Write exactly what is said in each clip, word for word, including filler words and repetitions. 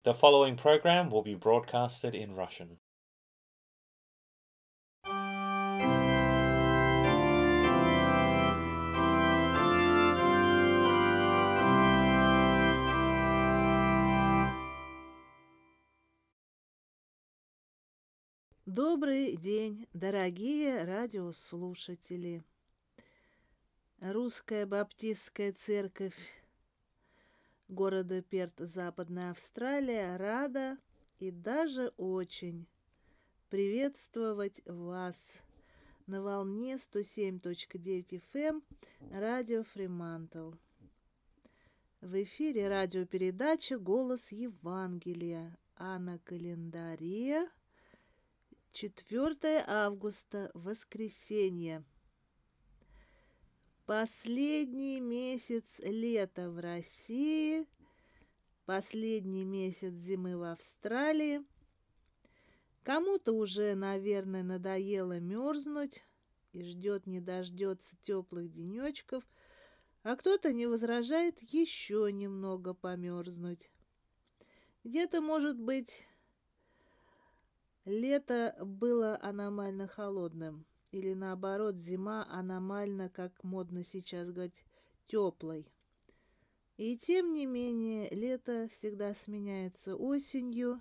The following program will be broadcasted in Russian. Добрый день, дорогие радиослушатели. Русская баптистская церковь города Перт, Западная Австралия, рада и даже очень приветствовать вас на волне сто семь точка девять эф эм радио Фримантл. В эфире радиопередача «Голос Евангелия», а на календаре четвёртое августа, воскресенье. Последний месяц лета в России, последний месяц зимы в Австралии. Кому-то уже, наверное, надоело мерзнуть и ждет не дождется теплых денечков, а кто-то не возражает еще немного померзнуть. Где-то, может быть, лето было аномально холодным, или наоборот, зима аномально, как модно сейчас говорить, теплой. И тем не менее, лето всегда сменяется осенью,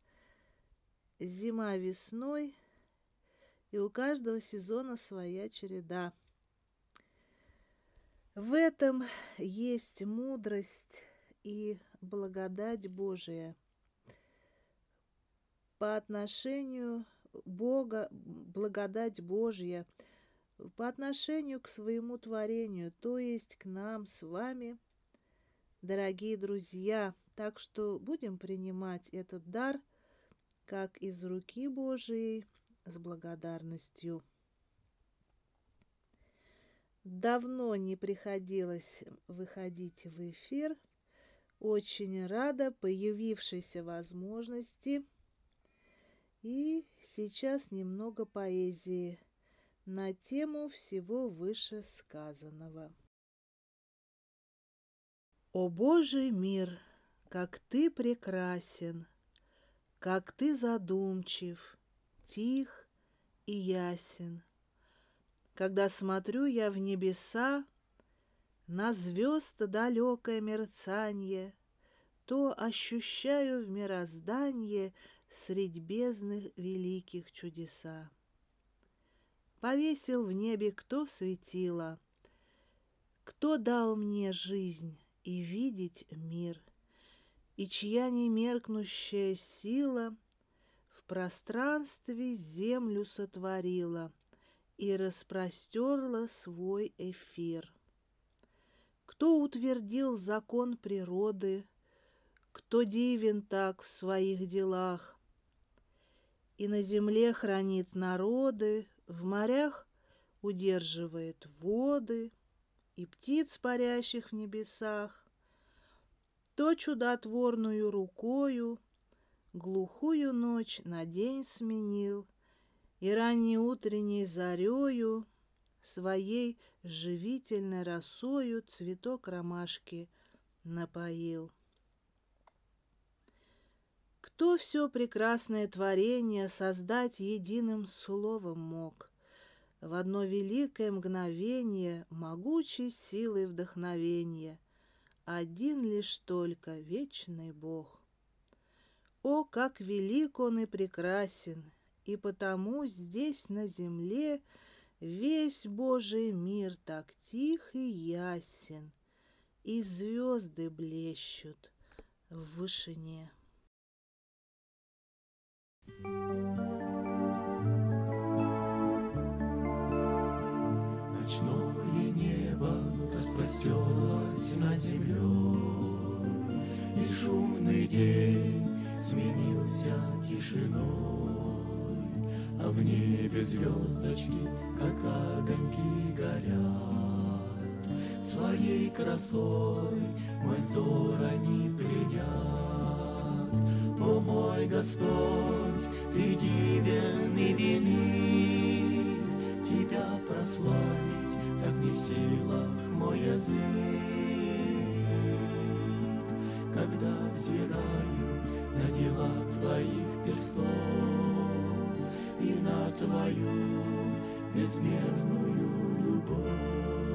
зима весной, и у каждого сезона своя череда. В этом есть мудрость и благодать Божия. По отношению Бога, благодать Божья, по отношению к своему творению, то есть к нам с вами, дорогие друзья. Так что будем принимать этот дар, как из руки Божией, с благодарностью. Давно не приходилось выходить в эфир. Очень рада появившейся возможности. И сейчас немного поэзии на тему всего вышесказанного. О Божий мир, как ты прекрасен, как ты задумчив, тих и ясен. Когда смотрю я в небеса, на звезд далекое мерцанье, то ощущаю в мирозданье средь бездны великих чудеса. Повесил в небе кто светило, кто дал мне жизнь и видеть мир, и чья немеркнущая сила в пространстве землю сотворила и распростерла свой эфир. Кто утвердил закон природы, кто дивен так в своих делах, и на земле хранит народы, в морях удерживает воды и птиц, парящих в небесах, то чудотворную рукою глухую ночь на день сменил и ранней утренней зарею своей живительной росою цветок ромашки напоил. Кто все прекрасное творение создать единым словом мог, в одно великое мгновение могучей силой вдохновения, один лишь только вечный Бог. О, как велик он и прекрасен, и потому здесь на земле весь Божий мир так тих и ясен, и звезды блещут в вышине. Ночное небо распростерлось над землей, и шумный день сменился тишиной, а в небе звездочки, как огоньки, горят. Своей красой мой взор они пленят. О мой Господь, ты дивен и велик, тебя прославить, как не в силах мой язык. Когда взираю на Твою безмерную любовь.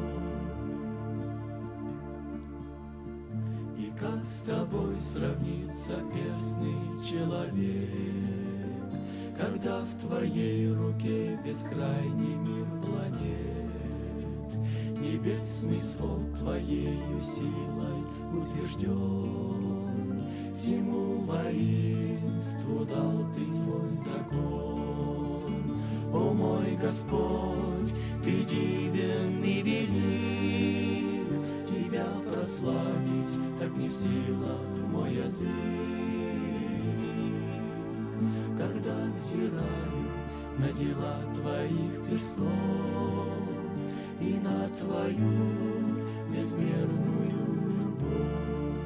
И как с Тобой сравнится перстный человек, когда в Твоей руке бескрайний мир планет, небесный свод Твоею силой утвержден, всему воинству дал Ты свой закон. О мой Господь, Ты дивен и велик, Тебя прославить так не в силах мой язык. Когда взираю на дела Твоих перстов и на Твою безмерную любовь.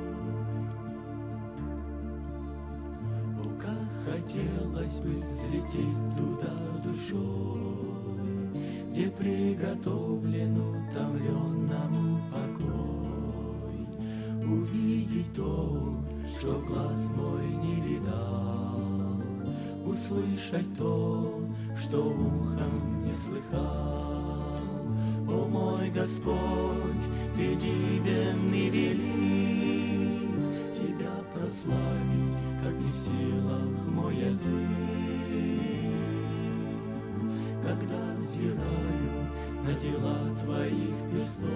О, как хотелось бы взлететь туда душой, где приготовлен утомленному покой, увидеть то, что глаз мой не видал, услышать то, что ухом не слыхал. О мой Господь, Ты дивен и велик, Тебя прославить, как не в силах мой язык. Когда взираю на дела Твоих перстов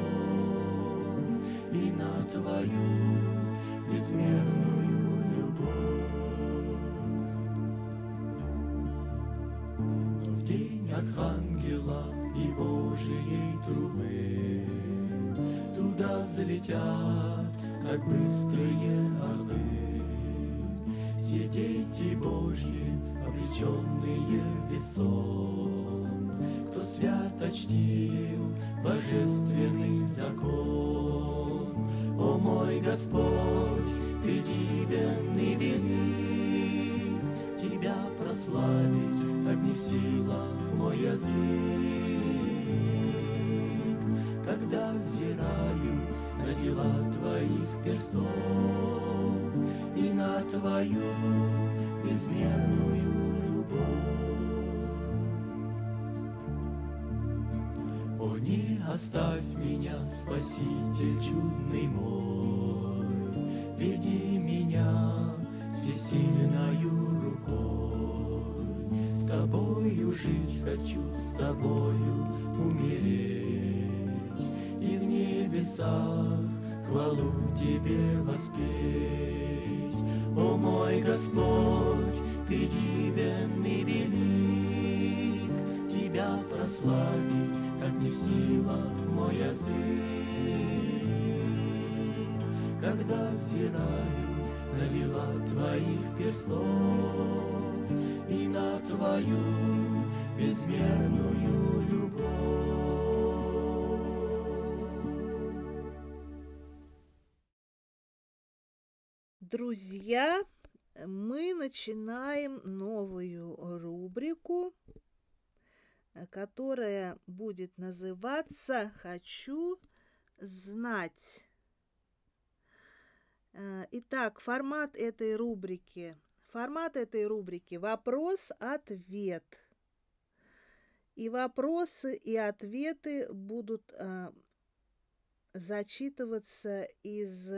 и на Твою безмерную любовь. В день Архангела и Божией трубы туда взлетят, как быстрые орлы, все дети Божьи, облеченные в весон, кто свято чтил божественный закон. О мой Господь, Ты дивен и велик, Тебя прославить так не в силах мой язык. Когда взираю на дела Твоих перстов и на Твою безмерную любовь. О, не оставь меня, Спаситель чудный мой, веди меня всесильною рукой. С Тобою жить хочу, с Тобою умереть, и в небесах хвалу Тебе воспеть. О мой Господь, Ты дивен и велик, Тебя прославить так не в силах мой язык. Когда взираю на дела Твоих перстов и на Твою безмерную любовь. Друзья, мы начинаем новую рубрику, которая будет называться «Хочу знать». Итак, формат этой рубрики. Формат этой рубрики – вопрос-ответ. И вопросы, и ответы будут а, зачитываться из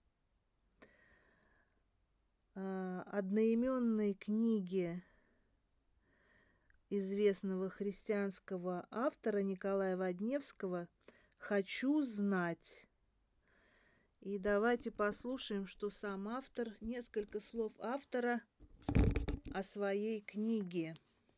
а, одноименной книги известного христианского автора Николая Водневского «Хочу знать». И давайте послушаем, что сам автор, несколько слов автора о своей книге.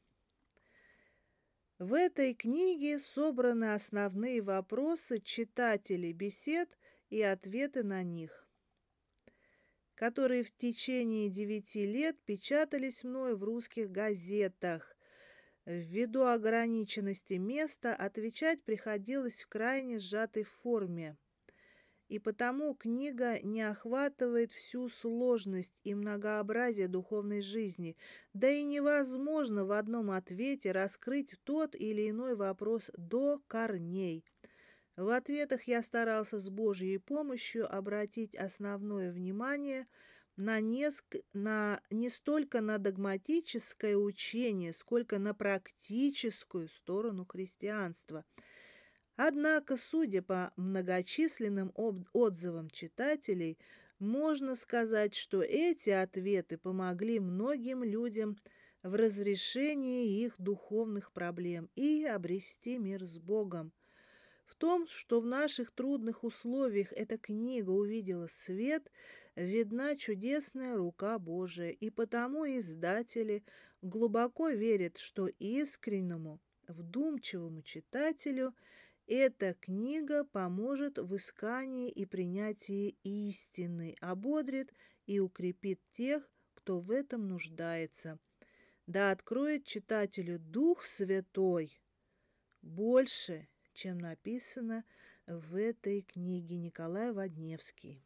В этой книге собраны основные вопросы читателей бесед и ответы на них, которые в течение девяти лет печатались мною в русских газетах. Ввиду ограниченности места отвечать приходилось в крайне сжатой форме. И потому книга не охватывает всю сложность и многообразие духовной жизни, да и невозможно в одном ответе раскрыть тот или иной вопрос до корней. В ответах я старался с Божьей помощью обратить основное внимание на, неск... на не столько на догматическое учение, сколько на практическую сторону христианства. Однако, судя по многочисленным об- отзывам читателей, можно сказать, что эти ответы помогли многим людям в разрешении их духовных проблем и обрести мир с Богом. В том, что в наших трудных условиях эта книга увидела свет, видна чудесная рука Божия, и потому издатели глубоко верят, что искреннему, вдумчивому читателю эта книга поможет в искании и принятии истины, ободрит и укрепит тех, кто в этом нуждается. Да откроет читателю Дух Святой больше, чем написано в этой книге. Николай Водневский.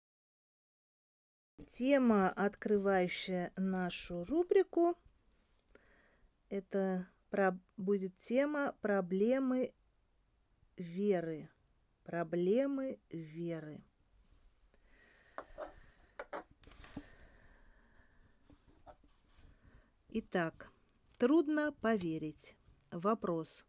Тема, открывающая нашу рубрику, это про, будет тема проблемы веры. Проблемы веры. Итак, трудно поверить. Вопрос.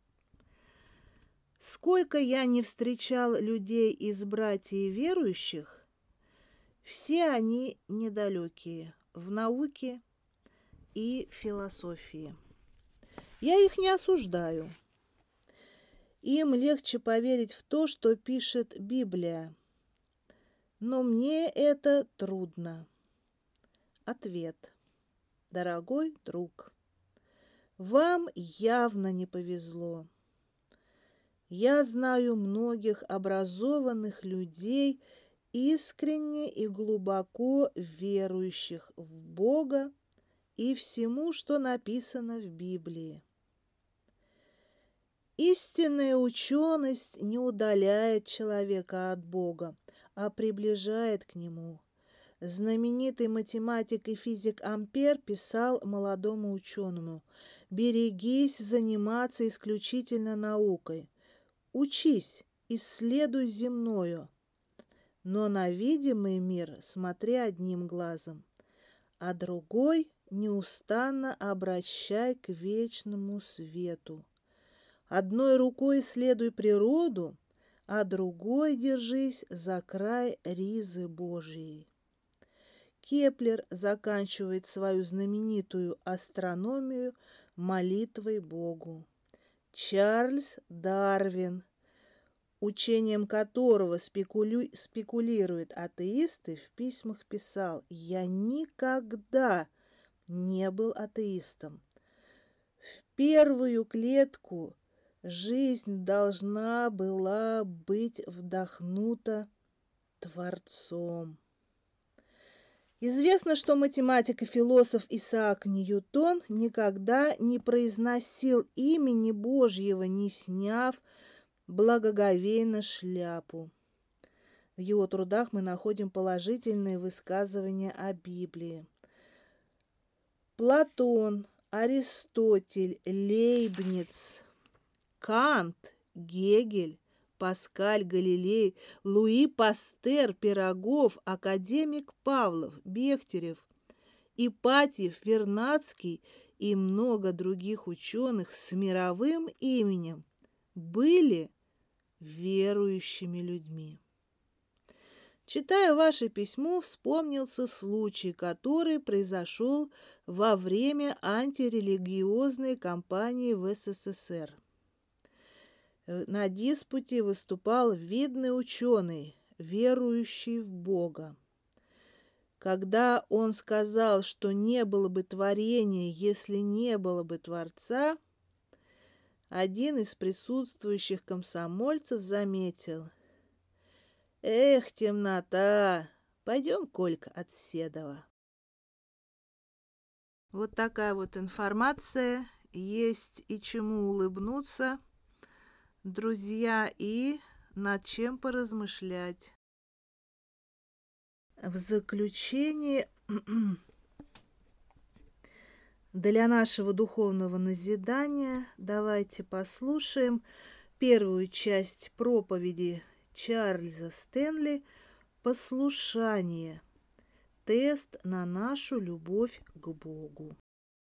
Сколько я не встречал людей из братьев верующих, все они недалекие в науке и философии. Я их не осуждаю. Им легче поверить в то, что пишет Библия. Но мне это трудно. Ответ. Дорогой друг, вам явно не повезло. Я знаю многих образованных людей, искренне и глубоко верующих в Бога и всему, что написано в Библии. Истинная ученость не удаляет человека от Бога, а приближает к Нему. Знаменитый математик и физик Ампер писал молодому ученому: «Берегись заниматься исключительно наукой. Учись, исследуй земное, но на видимый мир смотри одним глазом, а другой неустанно обращай к вечному свету. Одной рукой исследуй природу, а другой держись за край ризы Божьей». Кеплер заканчивает свою знаменитую астрономию молитвой Богу. Чарльз Дарвин, учением которого спекули... спекулируют атеисты, в письмах писал: «Я никогда не был атеистом. В первую клетку жизнь должна была быть вдохнута Творцом». Известно, что математик и философ Исаак Ньютон никогда не произносил имени Божьего, не сняв благоговейно шляпу. В его трудах мы находим положительные высказывания о Библии. Платон, Аристотель, Лейбниц, Кант, Гегель, Паскаль, Галилей, Луи Пастер, Пирогов, академик Павлов, Бехтерев, Ипатьев, Вернадский и много других ученых с мировым именем были верующими людьми. Читая ваше письмо, вспомнился случай, который произошел во время антирелигиозной кампании в СССР. На диспуте выступал видный ученый, верующий в Бога. Когда он сказал, что не было бы творения, если не было бы Творца, один из присутствующих комсомольцев заметил: «Эх, темнота! Пойдем, Колька, от Седова». Вот такая вот информация. Есть и чему улыбнуться, друзья, и над чем поразмышлять. В заключение для нашего духовного назидания давайте послушаем первую часть проповеди Чарльза Стэнли «Послушание». тест на нашу любовь к Богу.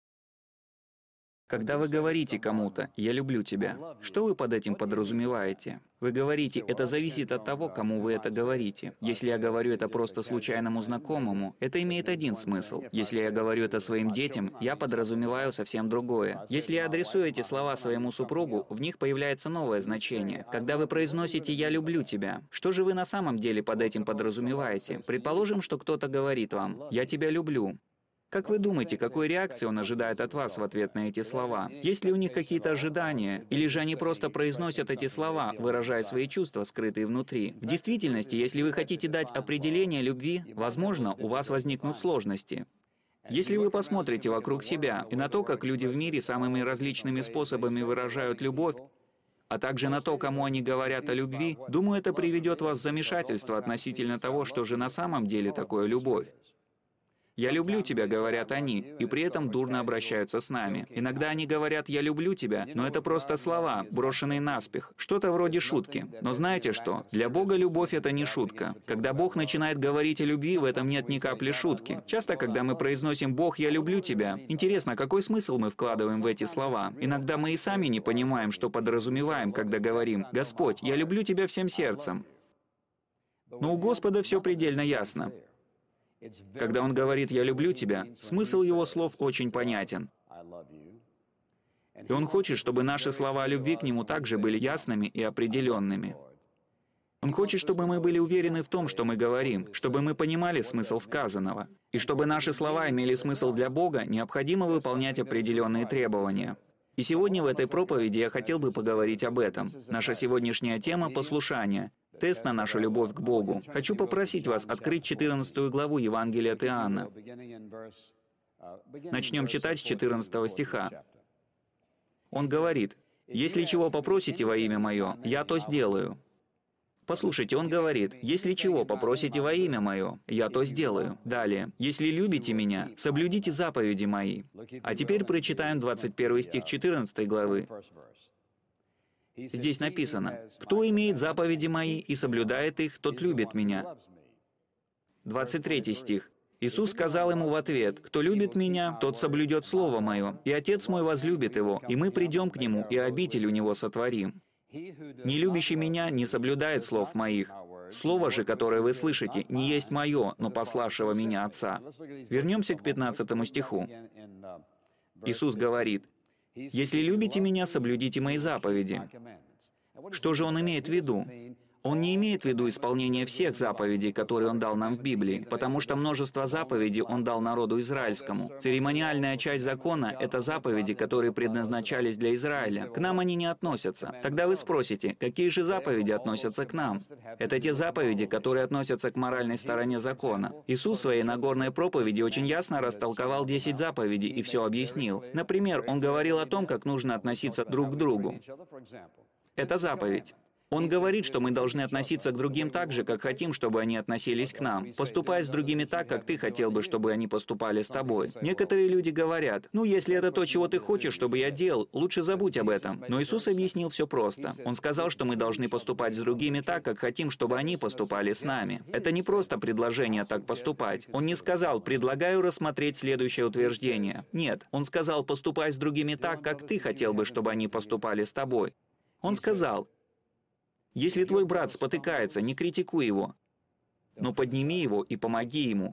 Когда вы говорите кому-то «я люблю тебя», что вы под этим подразумеваете? Вы говорите, это зависит от того, кому вы это говорите. Если я говорю это просто случайному знакомому, это имеет один смысл. Если я говорю это своим детям, я подразумеваю совсем другое. Если я адресую эти слова своему супругу, в них появляется новое значение. Когда вы произносите «я люблю тебя», что же вы на самом деле под этим подразумеваете? Предположим, что кто-то говорит вам «я тебя люблю». Как вы думаете, какой реакции он ожидает от вас в ответ на эти слова? Есть ли у них какие-то ожидания? Или же они просто произносят эти слова, выражая свои чувства, скрытые внутри? В действительности, если вы хотите дать определение любви, возможно, у вас возникнут сложности. Если вы посмотрите вокруг себя и на то, как люди в мире самыми различными способами выражают любовь, а также на то, кому они говорят о любви, думаю, это приведет вас в замешательство относительно того, что же на самом деле такое любовь. «Я люблю тебя», говорят они, и при этом дурно обращаются с нами. Иногда они говорят «я люблю тебя», но это просто слова, брошенные наспех, что-то вроде шутки. Но знаете что? Для Бога любовь — это не шутка. Когда Бог начинает говорить о любви, в этом нет ни капли шутки. Часто, когда мы произносим «Бог, я люблю тебя», интересно, какой смысл мы вкладываем в эти слова? Иногда мы и сами не понимаем, что подразумеваем, когда говорим «Господь, я люблю тебя всем сердцем». Но у Господа все предельно ясно. Когда Он говорит «я люблю тебя», смысл Его слов очень понятен. И Он хочет, чтобы наши слова о любви к Нему также были ясными и определенными. Он хочет, чтобы мы были уверены в том, что мы говорим, чтобы мы понимали смысл сказанного. И чтобы наши слова имели смысл для Бога, необходимо выполнять определенные требования. И сегодня в этой проповеди я хотел бы поговорить об этом. Наша сегодняшняя тема — послушание. Тест на нашу любовь к Богу. Хочу попросить вас открыть четырнадцатую главу Евангелия от Иоанна. Начнем читать с четырнадцатого стиха. Он говорит: «Если чего попросите во имя Мое, я то сделаю». Послушайте, он говорит: «Если чего попросите во имя Мое, я то сделаю». Далее: «Если любите Меня, соблюдите заповеди Мои». А теперь прочитаем двадцать первый стих четырнадцатой главы. Здесь написано: «Кто имеет заповеди Мои и соблюдает их, тот любит Меня». двадцать третий стих. Иисус сказал ему в ответ: «Кто любит Меня, тот соблюдет Слово Мое, и Отец Мой возлюбит его, и мы придем к Нему, и обитель у Него сотворим». «Не любящий Меня не соблюдает слов Моих. Слово же, которое вы слышите, не есть Мое, но пославшего Меня Отца». Вернемся к пятнадцатому стиху. Иисус говорит: «Если любите Меня, соблюдите Мои заповеди». Что же Он имеет в виду? Он не имеет в виду исполнение всех заповедей, которые Он дал нам в Библии, потому что множество заповедей Он дал народу израильскому. Церемониальная часть закона — это заповеди, которые предназначались для Израиля. К нам они не относятся. Тогда вы спросите, какие же заповеди относятся к нам? Это те заповеди, которые относятся к моральной стороне закона. Иисус в своей Нагорной проповеди очень ясно растолковал десять заповедей и все объяснил. Например, Он говорил о том, как нужно относиться друг к другу. Это заповедь. Он говорит, что мы должны относиться к другим так же, как хотим, чтобы они относились к нам. Поступай с другими так, как ты хотел бы, чтобы они поступали с тобой. Некоторые люди говорят: «Ну, если это то, чего ты хочешь, чтобы я делал, лучше забудь об этом». Но Иисус объяснил все просто. Он сказал, что мы должны поступать с другими так, как хотим, чтобы они поступали с нами. Это не просто предложение так поступать. Он не сказал: «Предлагаю рассмотреть следующее утверждение». Нет, Он сказал: «Поступай с другими так, как ты хотел бы, чтобы они поступали с тобой». Он сказал: «Если твой брат спотыкается, не критикуй его, но подними его и помоги ему.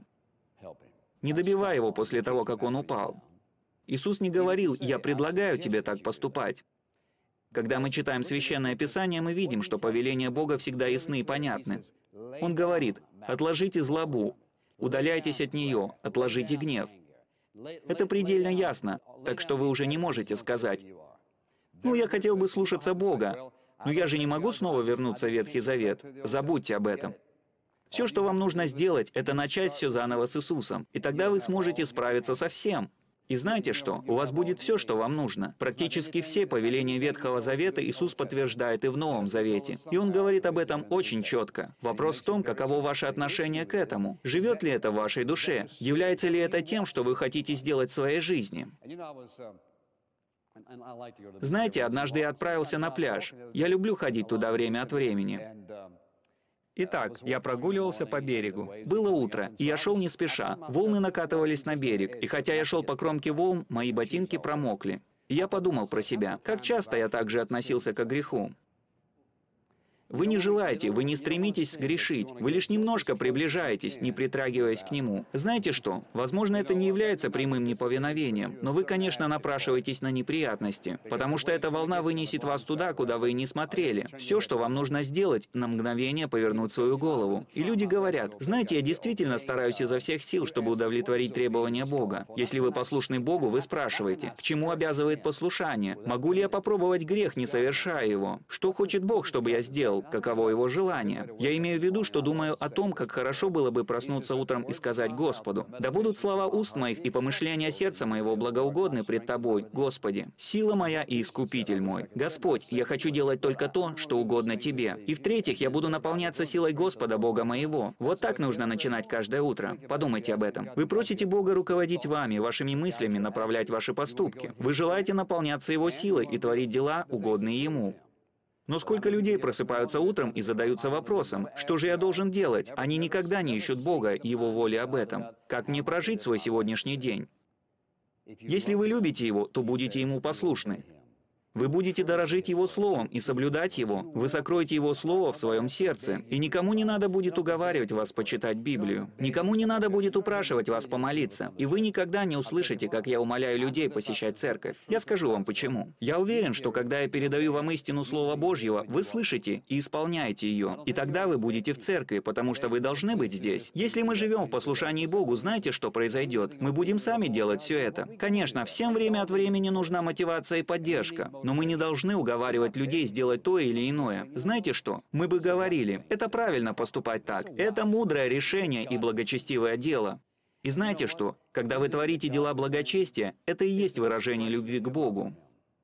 Не добивай его после того, как он упал». Иисус не говорил: «Я предлагаю тебе так поступать». Когда мы читаем Священное Писание, мы видим, что повеления Бога всегда ясны и понятны. Он говорит: «Отложите злобу, удаляйтесь от нее, отложите гнев». Это предельно ясно, так что вы уже не можете сказать: «Ну, я хотел бы слушаться Бога, но я же не могу снова вернуться в Ветхий Завет». Забудьте об этом. Все, что вам нужно сделать, это начать все заново с Иисусом, и тогда вы сможете справиться со всем. И знаете что? У вас будет все, что вам нужно. Практически все повеления Ветхого Завета Иисус подтверждает и в Новом Завете. И Он говорит об этом очень четко. Вопрос в том, каково ваше отношение к этому. Живет ли это в вашей душе? Является ли это тем, что вы хотите сделать в своей жизни? Знаете, однажды я отправился на пляж. Я люблю ходить туда время от времени. Итак, я прогуливался по берегу. Было утро, и я шел не спеша. Волны накатывались на берег, и хотя я шел по кромке волн, мои ботинки промокли. И я подумал про себя, как часто я также относился к греху. Вы не желаете, вы не стремитесь сгрешить, вы лишь немножко приближаетесь, не притрагиваясь к нему. Знаете что? Возможно, это не является прямым неповиновением, но вы, конечно, напрашиваетесь на неприятности, потому что эта волна вынесет вас туда, куда вы и не смотрели. Все, что вам нужно сделать, на мгновение повернуть свою голову. И люди говорят, знаете, я действительно стараюсь изо всех сил, чтобы удовлетворить требования Бога. Если вы послушны Богу, вы спрашиваете, к чему обязывает послушание? Могу ли я попробовать грех, не совершая его? Что хочет Бог, чтобы я сделал? Каково его желание? Я имею в виду, что думаю о том, как хорошо было бы проснуться утром и сказать Господу: «Да будут слова уст моих и помышления сердца моего благоугодны пред Тобой, Господи, сила моя и искупитель мой. Господь, я хочу делать только то, что угодно Тебе. И в-третьих, я буду наполняться силой Господа, Бога моего». Вот так нужно начинать каждое утро. Подумайте об этом. Вы просите Бога руководить вами, вашими мыслями, направлять ваши поступки. Вы желаете наполняться Его силой и творить дела, угодные Ему. Но сколько людей просыпаются утром и задаются вопросом, что же я должен делать? Они никогда не ищут Бога и Его воли об этом. Как мне прожить свой сегодняшний день? Если вы любите Его, то будете Ему послушны. Вы будете дорожить Его Словом и соблюдать Его. Вы сокроете Его Слово в своем сердце. И никому не надо будет уговаривать вас почитать Библию. Никому не надо будет упрашивать вас помолиться. И вы никогда не услышите, как я умоляю людей посещать церковь. Я скажу вам почему. Я уверен, что когда я передаю вам истину Слова Божьего, вы слышите и исполняете ее. И тогда вы будете в церкви, потому что вы должны быть здесь. Если мы живем в послушании Богу, знаете, что произойдет? Мы будем сами делать все это. Конечно, всем время от времени нужна мотивация и поддержка. Но мы не должны уговаривать людей сделать то или иное. Знаете что? Мы бы говорили, это правильно поступать так. Это мудрое решение и благочестивое дело. И знаете что? Когда вы творите дела благочестия, это и есть выражение любви к Богу.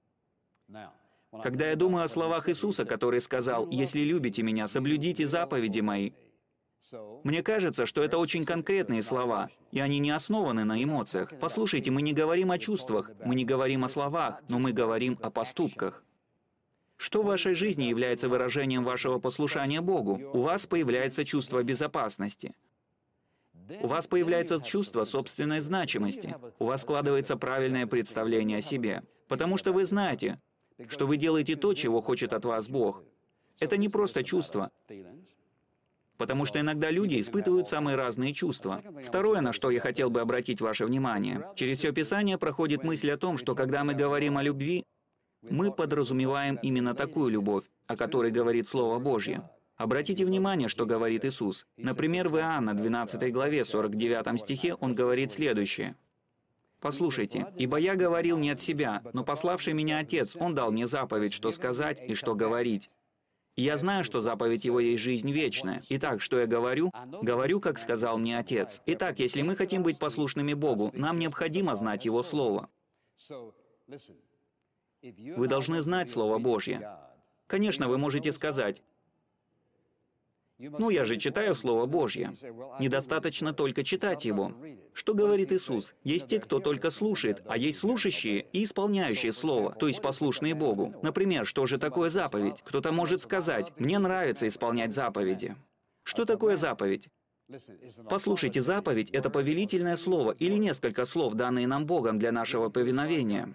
Когда я думаю о словах Иисуса, который сказал: «Если любите Меня, соблюдите заповеди Мои», мне кажется, что это очень конкретные слова, и они не основаны на эмоциях. Послушайте, мы не говорим о чувствах, мы не говорим о словах, но мы говорим о поступках. Что в вашей жизни является выражением вашего послушания Богу? У вас появляется чувство безопасности. У вас появляется чувство собственной значимости. У вас складывается правильное представление о себе. Потому что вы знаете, что вы делаете то, чего хочет от вас Бог. Это не просто чувство. Потому что иногда люди испытывают самые разные чувства. Второе, на что я хотел бы обратить ваше внимание. Через все Писание проходит мысль о том, что когда мы говорим о любви, мы подразумеваем именно такую любовь, о которой говорит Слово Божье. Обратите внимание, что говорит Иисус. Например, в Иоанна двенадцатой главе сорок девятом стихе Он говорит следующее. Послушайте, «Ибо я говорил не от себя, но пославший Меня Отец, Он дал мне заповедь, что сказать и что говорить. И я знаю, что заповедь Его есть жизнь вечная. Итак, что я говорю? Говорю, как сказал мне Отец». Итак, если мы хотим быть послушными Богу, нам необходимо знать Его Слово. Вы должны знать Слово Божье. Конечно, вы можете сказать: «Ну, я же читаю Слово Божье». Недостаточно только читать его. Что говорит Иисус? Есть те, кто только слушает, а есть слушающие и исполняющие Слово, то есть послушные Богу. Например, что же такое заповедь? Кто-то может сказать: «Мне нравится исполнять заповеди». Что такое заповедь? Послушайте, заповедь — это повелительное слово или несколько слов, данные нам Богом для нашего повиновения.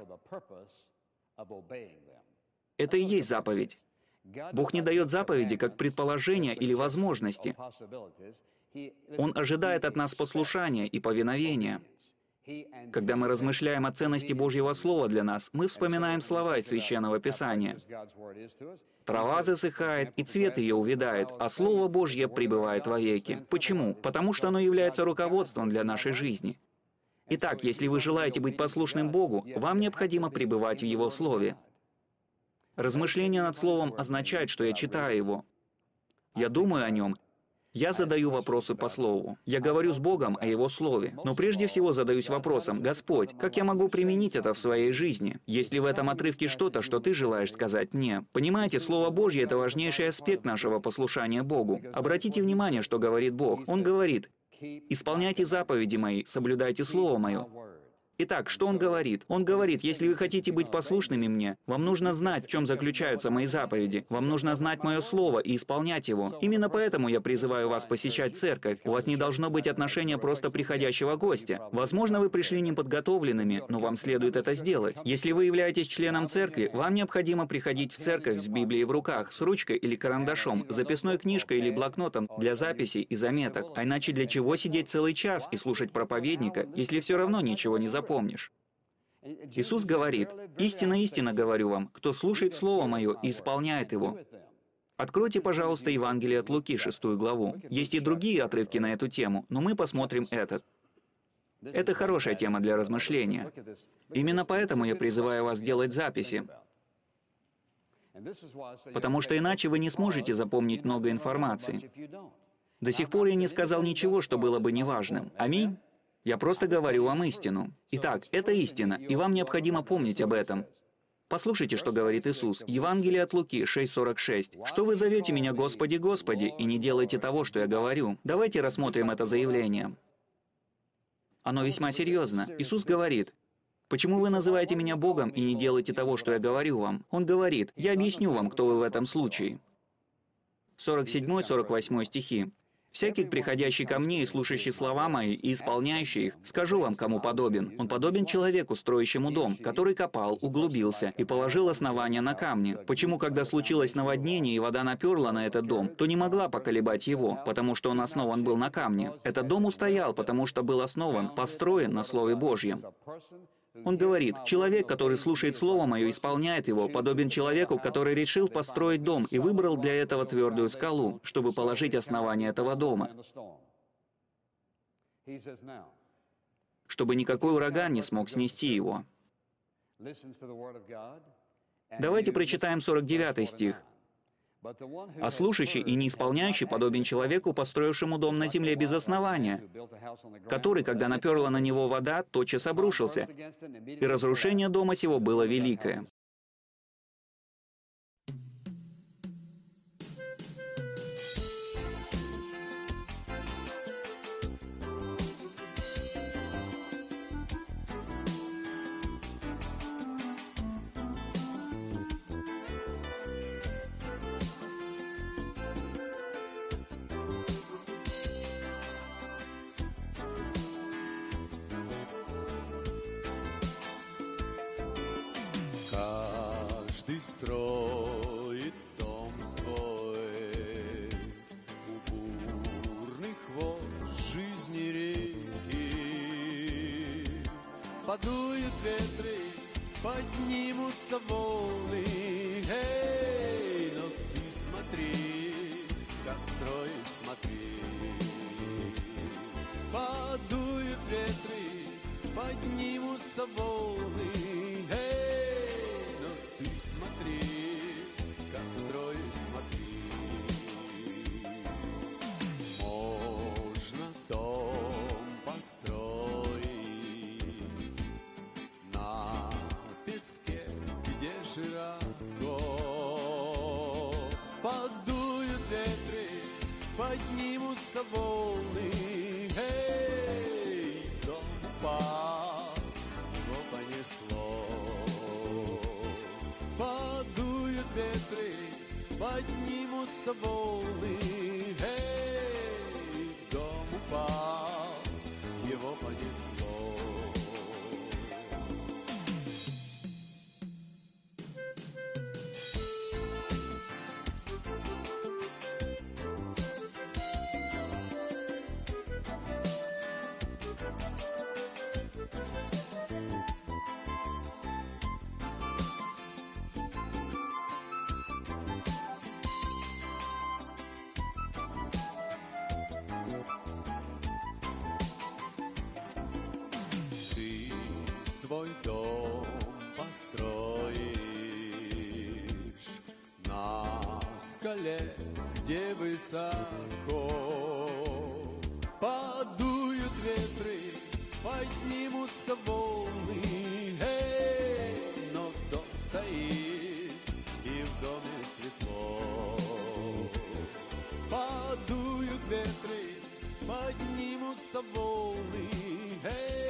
Это и есть заповедь. Бог не дает заповеди как предположения или возможности. Он ожидает от нас послушания и повиновения. Когда мы размышляем о ценности Божьего Слова для нас, мы вспоминаем слова из Священного Писания. «Трава засыхает, и цвет ее увядает, а Слово Божье пребывает вовеки». Почему? Потому что оно является руководством для нашей жизни. Итак, если вы желаете быть послушным Богу, вам необходимо пребывать в Его Слове. Размышление над Словом означает, что я читаю его. Я думаю о нем. Я задаю вопросы по Слову. Я говорю с Богом о Его Слове. Но прежде всего задаюсь вопросом: «Господь, как я могу применить это в своей жизни? Есть ли в этом отрывке что-то, что Ты желаешь сказать мне?» Понимаете, Слово Божье — это важнейший аспект нашего послушания Богу. Обратите внимание, что говорит Бог. Он говорит: «Исполняйте заповеди Мои, соблюдайте Слово Мое». Итак, что он говорит? Он говорит, если вы хотите быть послушными мне, вам нужно знать, в чем заключаются мои заповеди. Вам нужно знать мое слово и исполнять его. Именно поэтому я призываю вас посещать церковь. У вас не должно быть отношения просто приходящего гостя. Возможно, вы пришли неподготовленными, но вам следует это сделать. Если вы являетесь членом церкви, вам необходимо приходить в церковь с Библией в руках, с ручкой или карандашом, записной книжкой или блокнотом для записей и заметок. А иначе для чего сидеть целый час и слушать проповедника, если все равно ничего не запомнишь? Помнишь. Иисус говорит, «Истинно, истинно говорю вам, кто слушает Слово Мое и исполняет его». Откройте, пожалуйста, Евангелие от Луки, шестую главу. Есть и другие отрывки на эту тему, но мы посмотрим этот. Это хорошая тема для размышления. Именно поэтому я призываю вас делать записи. Потому что иначе вы не сможете запомнить много информации. До сих пор я не сказал ничего, что было бы неважным. Аминь? Я просто говорю вам истину. Итак, это истина, и вам необходимо помнить об этом. Послушайте, что говорит Иисус. Евангелие от Луки, шесть сорок шесть. «Что вы зовете меня, Господи, Господи, и не делаете того, что я говорю?» Давайте рассмотрим это заявление. Оно весьма серьезно. Иисус говорит, «Почему вы называете меня Богом и не делаете того, что я говорю вам?» Он говорит, «Я объясню вам, кто вы в этом случае». сорок седьмой сорок восьмой стихи. «Всякий, приходящий ко мне и слушающий слова мои, и исполняющий их, скажу вам, кому подобен. Он подобен человеку, строящему дом, который копал, углубился и положил основания на камни. Почему, когда случилось наводнение и вода наперла на этот дом, то не могла поколебать его, потому что он основан был на камне? Этот дом устоял, потому что был основан, построен на Слове Божьем». Он говорит, «Человек, который слушает Слово Мое и исполняет его, подобен человеку, который решил построить дом и выбрал для этого твердую скалу, чтобы положить основание этого дома, чтобы никакой ураган не смог снести его». Давайте прочитаем сорок девятый стих. «А слушающий и не исполняющий подобен человеку, построившему дом на земле без основания, который, когда наперла на него вода, тотчас обрушился, и разрушение дома сего было великое». Каждый строит дом свой у бурных вод жизни реки. Подуют ветры, поднимутся волны. Эй, но ты смотри, как строишь, смотри. Подуют ветры, поднимутся волны. Как строишь, смотри. Можно дом построить на песке, где широко. Подуют ветры, поднимутся волны. Эй, дом упал, его понесло. Подуют ветры, поднимутся волны. Эй, дом упал, его понесло. Свой дом построишь на скале, где высоко. Подуют ветры, поднимутся волны. Эй, но дом стоит, и в доме светло. Подуют ветры, поднимутся волны. Эй,